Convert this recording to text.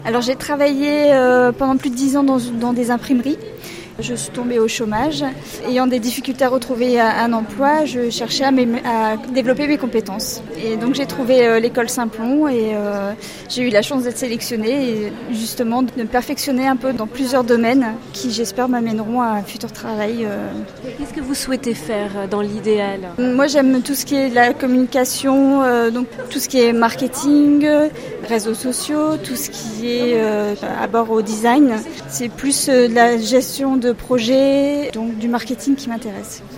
Alors j'ai travaillé pendant plus de 10 ans dans des imprimeries. Je suis tombée au chômage. Ayant des difficultés à retrouver un emploi, je cherchais à développer mes compétences. Et donc j'ai trouvé l'école Simplon et j'ai eu la chance d'être sélectionnée et justement de me perfectionner un peu dans plusieurs domaines qui j'espère m'amèneront à un futur travail. Qu'est-ce que vous souhaitez faire dans l'idéal ? Moi j'aime tout ce qui est la communication, donc tout ce qui est marketing, réseaux sociaux, tout ce qui est abord au design. C'est plus de la gestion de projets, donc du marketing qui m'intéresse.